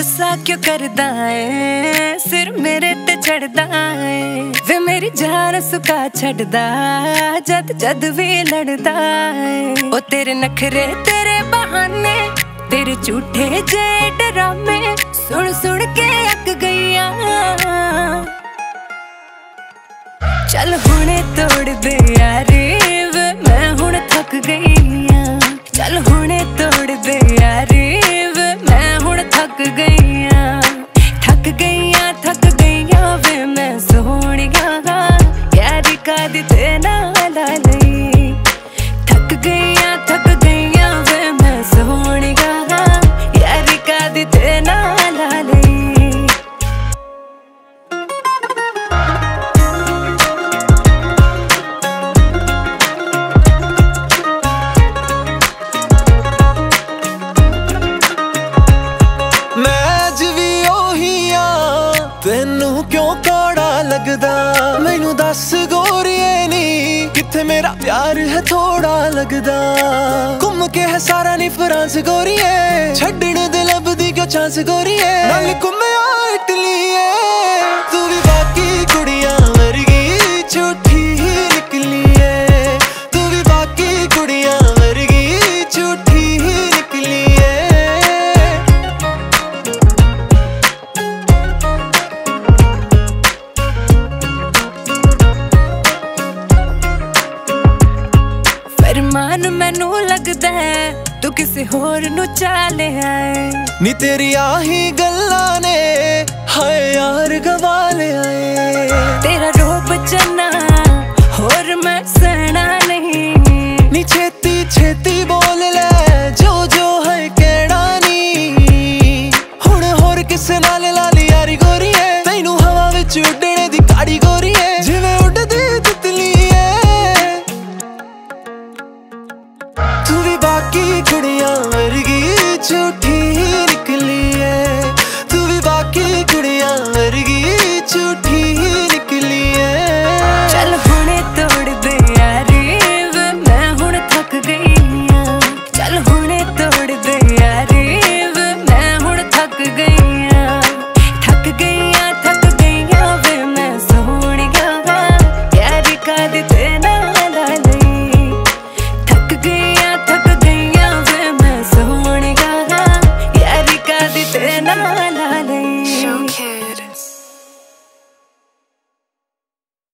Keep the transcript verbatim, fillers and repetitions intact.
गुस्सा क्यों करदा है, सिर मेरे ते चढ़दा है। वे मेरी जान सुका छड़दा जद जद भी लड़दा है। ओ तेरे नखरे तेरे बहाने, तेरे झूठे जे डरामे, सुन सुन के अक गईया। चल हुणे तोड़ दे यारी, वे मैं हुण थक गईया। चल हुणे तोड़ दे यारी, वे मैं हुण थक गईया। थक गईया थक गईया वे मैं सोहणिया, यारी कादी ते नाल लई। थक गईया थक गईया वे मैं सोहणिया, यारी कादी ते नाल लई। तेनू क्यों कौड़ा लगदा, मैनू दस गोरिए नी किथे मेरा प्यार है थोड़ा लगदा। घूम के है सारा नी फ्रांस गोरिए, छड्डण दे लभदी क्यों चांस गोरिए। नाल घुम्या इटलीए, तू भी बाकी कुड़ियां वर्गी झूठी ही निकली है। तू भी बाकी कुड़ियां वर्गी झूठी ही निकली है। फरमान मैनू लगदा है तू किसी होर नू चाले आए। नी तेरी आही गल्लां ने हाय यार गवा ले आए। तेरा रूप चन्ना होर मैं सहना नहीं। नी छेती छेती बोल ले जो जो है कहना नी। हुण होर किसे नाल ला ली यारी गोरी है, तैनू हवा विच उड्डणे दी काड़ी गोरी है।